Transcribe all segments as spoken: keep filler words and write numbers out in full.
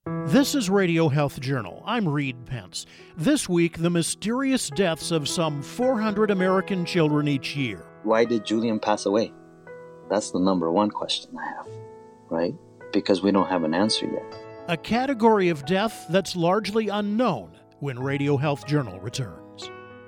This is Radio Health Journal. I'm Reed Pence. This week, the mysterious deaths of some four hundred American children each year. Why did Julian pass away? That's the number one question I have, right? Because we don't have an answer yet. A category of death that's largely unknown when Radio Health Journal returns.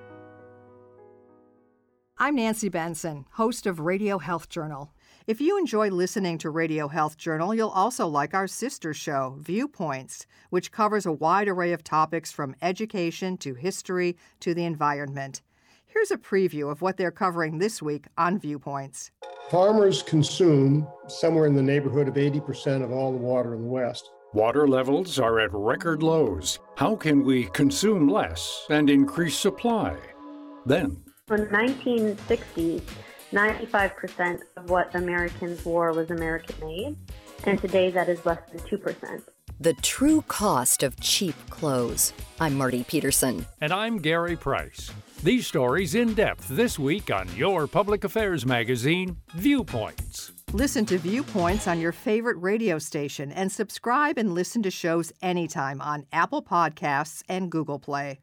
I'm Nancy Benson, host of Radio Health Journal. If you enjoy listening to Radio Health Journal, you'll also like our sister show, Viewpoints, which covers a wide array of topics from education to history to the environment. Here's a preview of what they're covering this week on Viewpoints. Farmers consume somewhere in the neighborhood of eighty percent of all the water in the West. Water levels are at record lows. How can we consume less and increase supply? Then, in the nineteen sixties, ninety-five percent of what Americans wore was American-made, and today that is less than two percent. The true cost of cheap clothes. I'm Marty Peterson. And I'm Gary Price. These stories in depth this week on your public affairs magazine, Viewpoints. Listen to Viewpoints on your favorite radio station and subscribe and listen to shows anytime on Apple Podcasts and Google Play.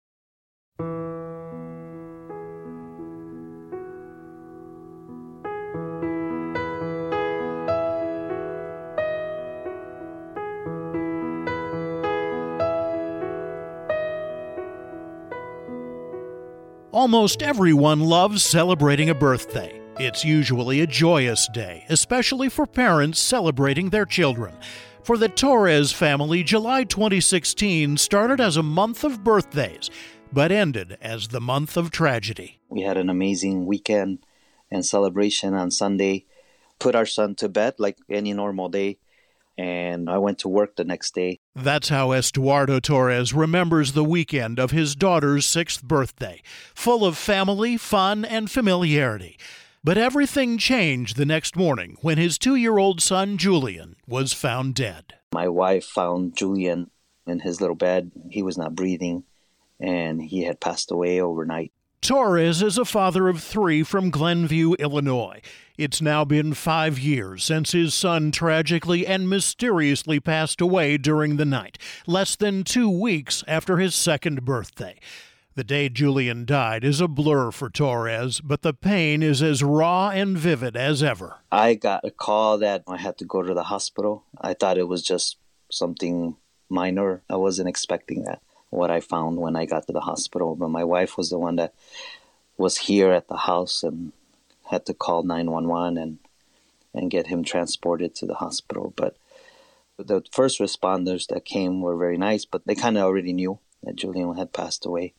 Almost everyone loves celebrating a birthday. It's usually a joyous day, especially for parents celebrating their children. For the Torres family, July twenty sixteen started as a month of birthdays, but ended as the month of tragedy. We had an amazing weekend and celebration on Sunday. Put our son to bed like any normal day, and I went to work the next day. That's how Estuardo Torres remembers the weekend of his daughter's sixth birthday, full of family, fun, and familiarity. But everything changed the next morning when his two-year-old son, Julian, was found dead. My wife found Julian in his little bed. He was not breathing, and he had passed away overnight. Torres is a father of three from Glenview, Illinois. It's now been five years since his son tragically and mysteriously passed away during the night, less than two weeks after his second birthday. The day Julian died is a blur for Torres, but the pain is as raw and vivid as ever. I got a call that I had to go to the hospital. I thought it was just something minor. I wasn't expecting that, what I found when I got to the hospital. But my wife was the one that was here at the house and had to call nine one one and, and get him transported to the hospital. But the first responders that came were very nice, but they kind of already knew that Julian had passed away.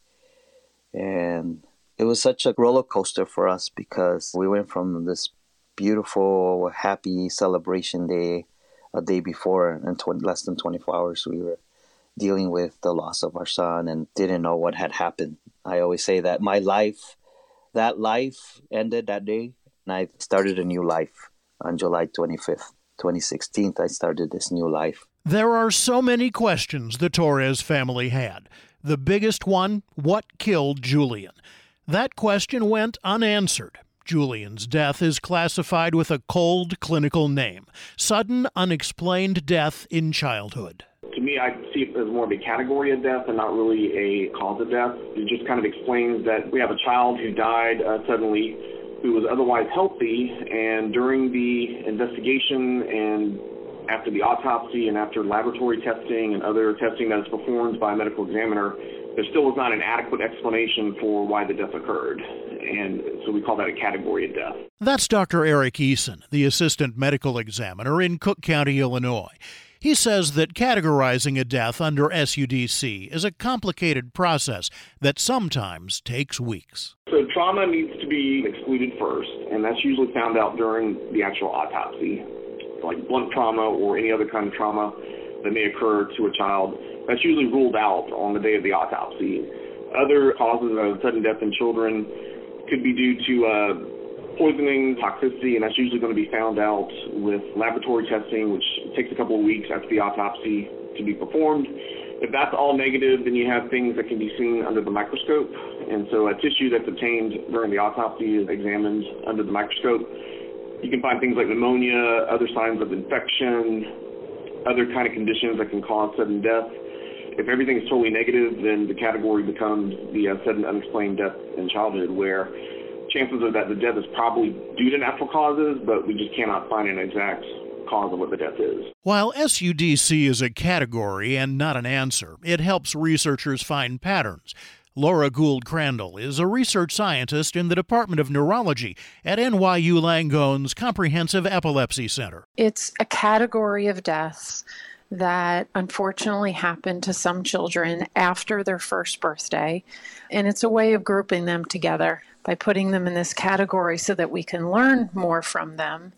And it was such a roller coaster for us because we went from this beautiful, happy celebration day a day before, and in twenty, less than twenty-four hours, we were dealing with the loss of our son and didn't know what had happened. I always say that my life, that life ended that day, and I started a new life on July twenty-fifth, twenty sixteen. I started this new life. There are so many questions the Torres family had. The biggest one, what killed Julian? That question went unanswered. Julian's death is classified with a cold clinical name, sudden unexplained death in childhood. To me, I see it as more of a category of death and not really a cause of death. It just kind of explains that we have a child who died uh, suddenly who was otherwise healthy, and during the investigation and after the autopsy and after laboratory testing and other testing that is performed by a medical examiner, there still was not an adequate explanation for why the death occurred. And so we call that a category of death. That's Doctor Eric Eason, the assistant medical examiner in Cook County, Illinois. He says that categorizing a death under S U D C is a complicated process that sometimes takes weeks. So trauma needs to be excluded first, and that's usually found out during the actual autopsy. Like blunt trauma or any other kind of trauma that may occur to a child, that's usually ruled out on the day of the autopsy. Other causes of sudden death in children could be due to uh, poisoning, toxicity, and that's usually going to be found out with laboratory testing, which takes a couple of weeks after the autopsy to be performed. If that's all negative, then you have things that can be seen under the microscope. And so a tissue that's obtained during the autopsy is examined under the microscope. You can find things like pneumonia, other signs of infection, other kind of conditions that can cause sudden death. If everything is totally negative, then the category becomes the uh, sudden unexplained death in childhood, where chances are that the death is probably due to natural causes, but we just cannot find an exact cause of what the death is. While S U D C is a category and not an answer, it helps researchers find patterns. Laura Gould Crandall is a research scientist in the Department of Neurology at N Y U Langone's Comprehensive Epilepsy Center. It's a category of deaths that unfortunately happen to some children after their first birthday, and it's a way of grouping them together by putting them in this category so that we can learn more from them,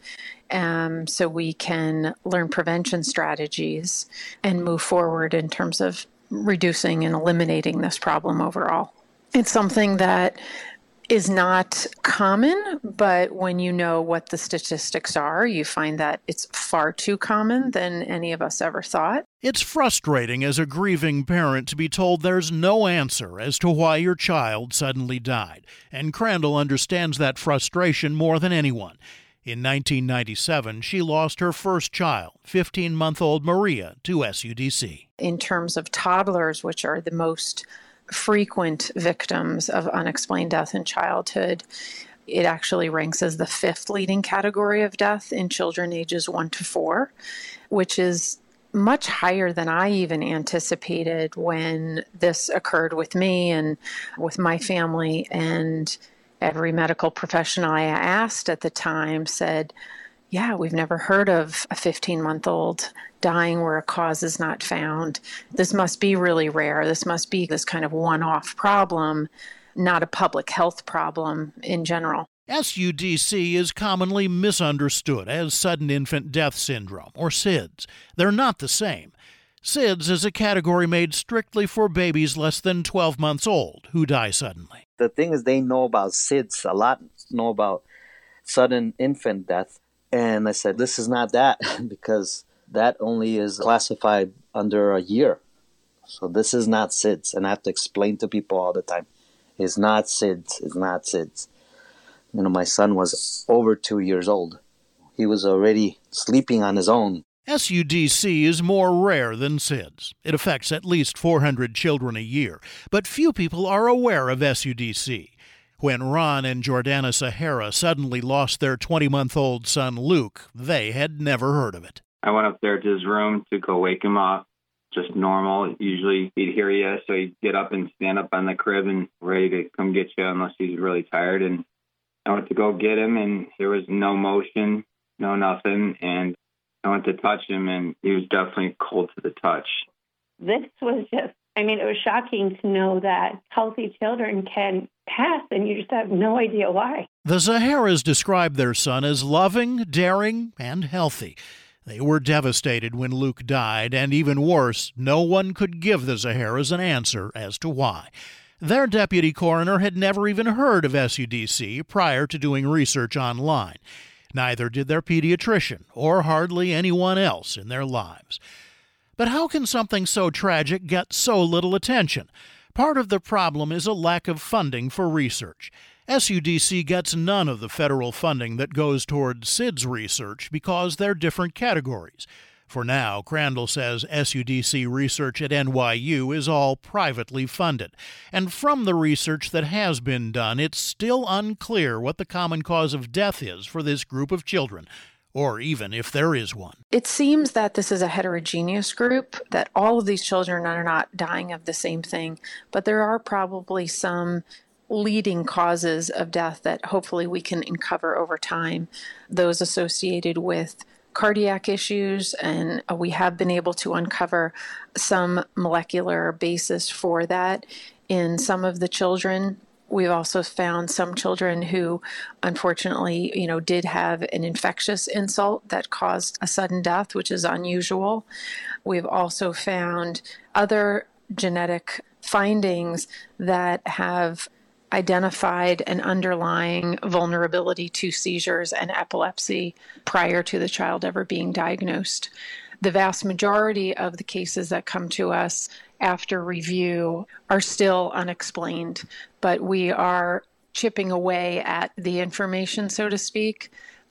um, so we can learn prevention strategies and move forward in terms of reducing and eliminating this problem overall. It's something that is not common, but when you know what the statistics are, you find that it's far too common than any of us ever thought. It's frustrating as a grieving parent to be told there's no answer as to why your child suddenly died, and Crandall understands that frustration more than anyone. In nineteen ninety-seven, she lost her first child, fifteen-month-old Maria, to S U D C. In terms of toddlers, which are the most frequent victims of unexplained death in childhood, it actually ranks as the fifth leading category of death in children ages one to four, which is much higher than I even anticipated when this occurred with me and with my family. And every medical professional I asked at the time said, yeah, we've never heard of a fifteen-month-old dying where a cause is not found. This must be really rare. This must be this kind of one-off problem, not a public health problem in general. S U D C is commonly misunderstood as sudden infant death syndrome, or SIDS. They're not the same. SIDS is a category made strictly for babies less than twelve months old who die suddenly. The thing is, they know about SIDS a lot, know about sudden infant death. And I said, this is not that, because that only is classified under a year. So this is not SIDS. And I have to explain to people all the time, it's not SIDS, it's not SIDS. You know, my son was over two years old. He was already sleeping on his own. S U D C is more rare than SIDS. It affects at least four hundred children a year, but few people are aware of S U D C. When Ron and Jordana Sahara suddenly lost their twenty-month-old son Luke, they had never heard of it. I went up there to his room to go wake him up, just normal. Usually he'd hear you, so he'd get up and stand up on the crib and ready to come get you unless he's really tired. And I went to go get him, and there was no motion, no nothing. And I went to touch him, and he was definitely cold to the touch. This was just, I mean, it was shocking to know that healthy children can pass, and you just have no idea why. The Zaharas described their son as loving, daring, and healthy. They were devastated when Luke died, and even worse, no one could give the Zaharas an answer as to why. Their deputy coroner had never even heard of S U D C prior to doing research online. Neither did their pediatrician, or hardly anyone else in their lives. But how can something so tragic get so little attention? Part of the problem is a lack of funding for research. S U D C gets none of the federal funding that goes toward SIDS research because they're different categories. For now, Crandall says S U D C research at N Y U is all privately funded. And from the research that has been done, it's still unclear what the common cause of death is for this group of children, or even if there is one. It seems that this is a heterogeneous group, that all of these children are not dying of the same thing, but there are probably some leading causes of death that hopefully we can uncover over time, those associated with cardiac issues, and we have been able to uncover some molecular basis for that in some of the children. We've also found some children who, unfortunately, you know, did have an infectious insult that caused a sudden death, which is unusual. We've also found other genetic findings that have identified an underlying vulnerability to seizures and epilepsy prior to the child ever being diagnosed. The vast majority of the cases that come to us after review are still unexplained, but we are chipping away at the information, so to speak.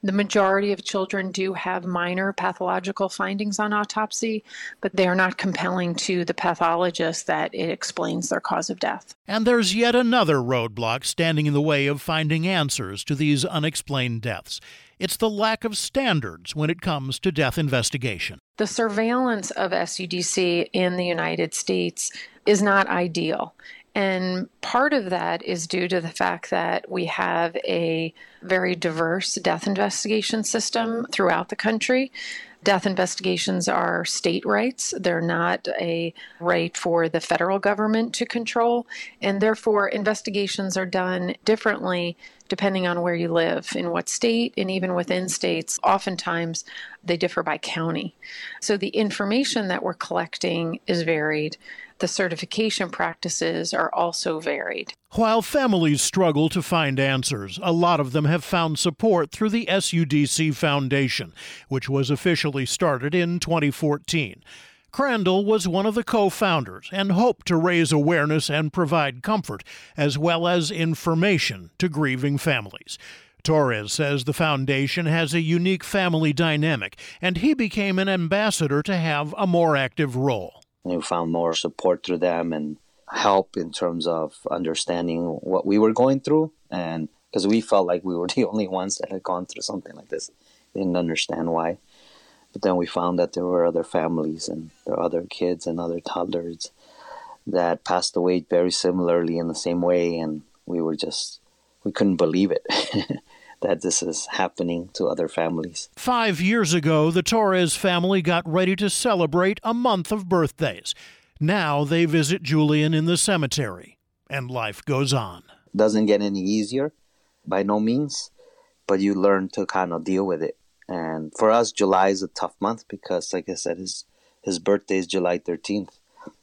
The majority of children do have minor pathological findings on autopsy, but they are not compelling to the pathologist that it explains their cause of death. And there's yet another roadblock standing in the way of finding answers to these unexplained deaths. It's the lack of standards when it comes to death investigation. The surveillance of S U D C in the United States is not ideal. And part of that is due to the fact that we have a very diverse death investigation system throughout the country. Death investigations are state rights. They're not a right for the federal government to control. And therefore, investigations are done differently depending on where you live, in what state, and even within states. Oftentimes, they differ by county. So the information that we're collecting is varied. The certification practices are also varied. While families struggle to find answers, a lot of them have found support through the S U D C Foundation, which was officially started in twenty fourteen. Crandall was one of the co-founders and hoped to raise awareness and provide comfort, as well as information to grieving families. Torres says the foundation has a unique family dynamic, and he became an ambassador to have a more active role. We found more support through them and help in terms of understanding what we were going through. And because we felt like we were the only ones that had gone through something like this. Didn't understand why. But then we found that there were other families and there were other kids and other toddlers that passed away very similarly in the same way. And we were just, we couldn't believe it. That this is happening to other families. Five years ago, the Torres family got ready to celebrate a month of birthdays. Now they visit Julian in the cemetery, and life goes on. Doesn't get any easier, by no means, but you learn to kind of deal with it. And for us, July is a tough month because, like I said, his his birthday is July thirteenth.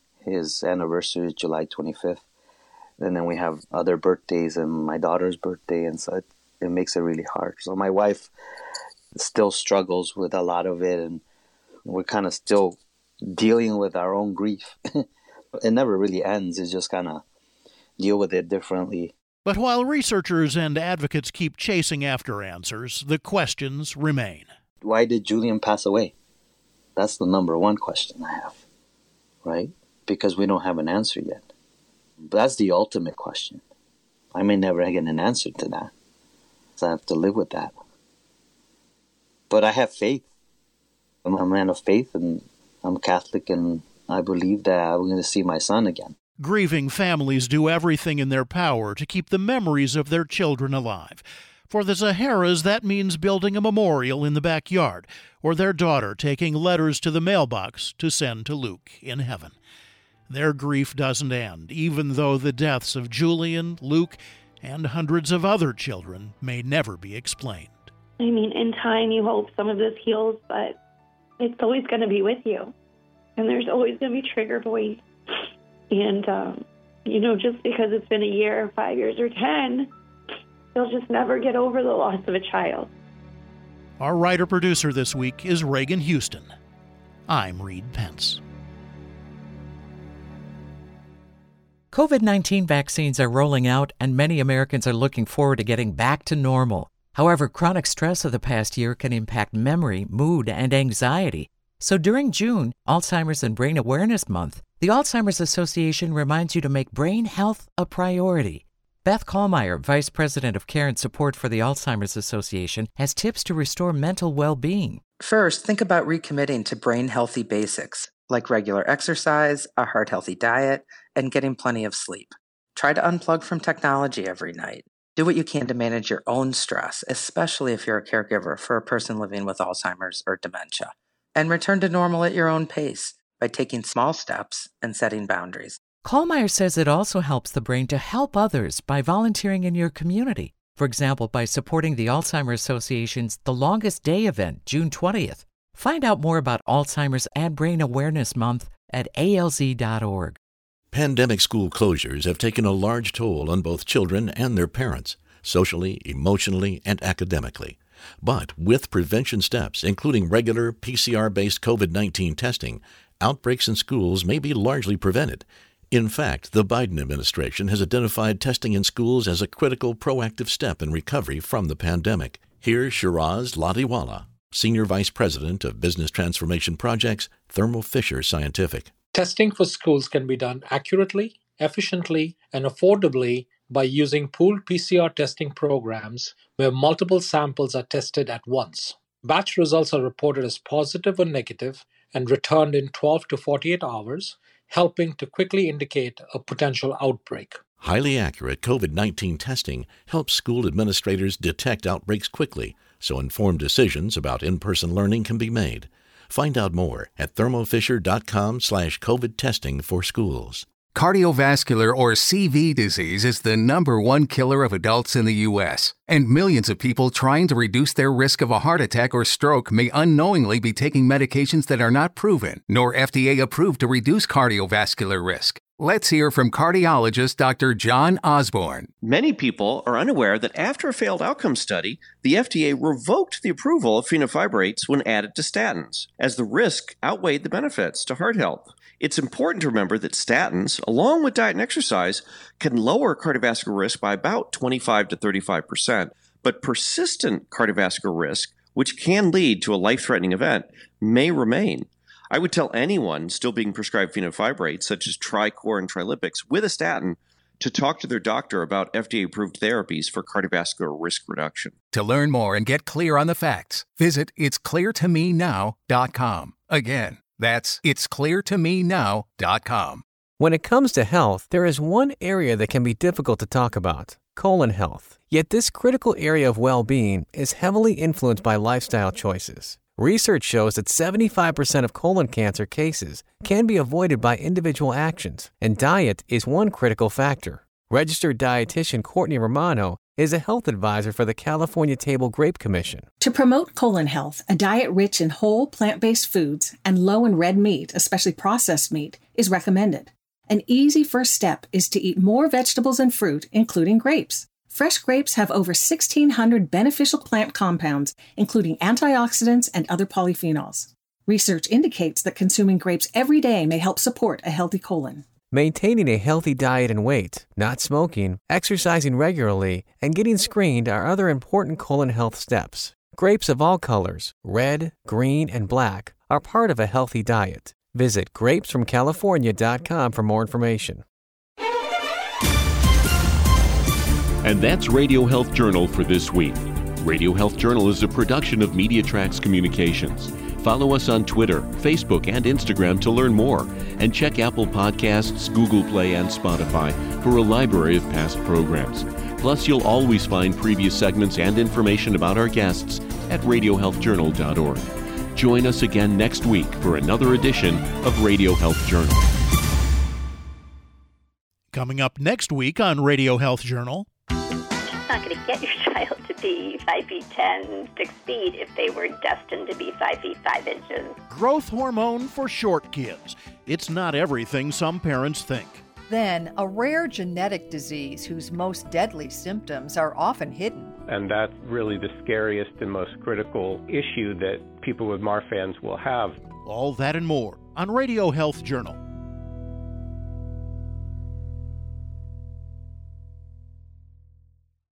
His anniversary is July twenty-fifth. And then we have other birthdays and my daughter's birthday, and so it, it makes it really hard. So my wife still struggles with a lot of it, and we're kind of still dealing with our own grief. It never really ends. It's just kind of deal with it differently. But while researchers and advocates keep chasing after answers, the questions remain. Why did Julian pass away? That's the number one question I have, right? Because we don't have an answer yet. That's the ultimate question. I may never get an answer to that. So I have to live with that. But I have faith. I'm a man of faith, and I'm Catholic, and I believe that I'm going to see my son again. Grieving families do everything in their power to keep the memories of their children alive. For the Zaharas, that means building a memorial in the backyard, or their daughter taking letters to the mailbox to send to Luke in heaven. Their grief doesn't end, even though the deaths of Julian, Luke, and hundreds of other children may never be explained. I mean, in time, you hope some of this heals, but it's always going to be with you. And there's always going to be trigger points. And, um, you know, just because it's been a year, five years, or ten, they'll just never get over the loss of a child. Our writer-producer this week is Reagan Houston. I'm Reed Pence. COVID nineteen vaccines are rolling out, and many Americans are looking forward to getting back to normal. However, chronic stress of the past year can impact memory, mood, and anxiety. So during June, Alzheimer's and Brain Awareness Month, the Alzheimer's Association reminds you to make brain health a priority. Beth Kallmeyer, Vice President of Care and Support for the Alzheimer's Association, has tips to restore mental well-being. First, think about recommitting to brain-healthy basics, like regular exercise, a heart-healthy diet, and getting plenty of sleep. Try to unplug from technology every night. Do what you can to manage your own stress, especially if you're a caregiver for a person living with Alzheimer's or dementia. And return to normal at your own pace by taking small steps and setting boundaries. Kallmeyer says it also helps the brain to help others by volunteering in your community. For example, by supporting the Alzheimer's Association's The Longest Day event, June twentieth. Find out more about Alzheimer's and Brain Awareness Month at A L Z dot org. Pandemic school closures have taken a large toll on both children and their parents, socially, emotionally, and academically. But with prevention steps, including regular P C R-based COVID nineteen testing, outbreaks in schools may be largely prevented. In fact, the Biden administration has identified testing in schools as a critical proactive step in recovery from the pandemic. Here's Shiraz Ladiwala, Senior Vice President of Business Transformation Projects, Thermo Fisher Scientific. Testing for schools can be done accurately, efficiently, and affordably by using pooled P C R testing programs where multiple samples are tested at once. Batch results are reported as positive or negative and returned in twelve to forty-eight hours, helping to quickly indicate a potential outbreak. Highly accurate COVID nineteen testing helps school administrators detect outbreaks quickly, so informed decisions about in-person learning can be made. Find out more at thermofisher.com slash COVID testing for schools. Cardiovascular or C V disease is the number one killer of adults in the U S, and millions of people trying to reduce their risk of a heart attack or stroke may unknowingly be taking medications that are not proven nor F D A approved to reduce cardiovascular risk. Let's hear from cardiologist Doctor John Osborne. Many people are unaware that after a failed outcome study, the F D A revoked the approval of fenofibrates when added to statins, as the risk outweighed the benefits to heart health. It's important to remember that statins, along with diet and exercise, can lower cardiovascular risk by about twenty-five to thirty-five percent, but persistent cardiovascular risk, which can lead to a life-threatening event, may remain. I would tell anyone still being prescribed fenofibrates, such as Tricor and Trilipix, with a statin, to talk to their doctor about F D A-approved therapies for cardiovascular risk reduction. To learn more and get clear on the facts, visit its clear to me now dot com. Again, that's its clear to me now dot com. When it comes to health, there is one area that can be difficult to talk about: colon health. Yet this critical area of well-being is heavily influenced by lifestyle choices. Research shows that seventy-five percent of colon cancer cases can be avoided by individual actions, and diet is one critical factor. Registered dietitian Courtney Romano is a health advisor for the California Table Grape Commission. To promote colon health, a diet rich in whole plant-based foods and low in red meat, especially processed meat, is recommended. An easy first step is to eat more vegetables and fruit, including grapes. Fresh grapes have over sixteen hundred beneficial plant compounds, including antioxidants and other polyphenols. Research indicates that consuming grapes every day may help support a healthy colon. Maintaining a healthy diet and weight, not smoking, exercising regularly, and getting screened are other important colon health steps. Grapes of all colors, red, green, and black, are part of a healthy diet. Visit grapes from california dot com for more information. And that's Radio Health Journal for this week. Radio Health Journal is a production of MediaTrax Communications. Follow us on Twitter, Facebook, and Instagram to learn more, and check Apple Podcasts, Google Play, and Spotify for a library of past programs. Plus, you'll always find previous segments and information about our guests at radio health journal dot org. Join us again next week for another edition of Radio Health Journal. Coming up next week on Radio Health Journal. Not going to get your child to be five feet ten, six feet if they were destined to be five feet five inches. Growth hormone for short kids. It's not everything some parents think. Then, a rare genetic disease whose most deadly symptoms are often hidden. And that's really the scariest and most critical issue that people with Marfan's will have. All that and more on Radio Health Journal.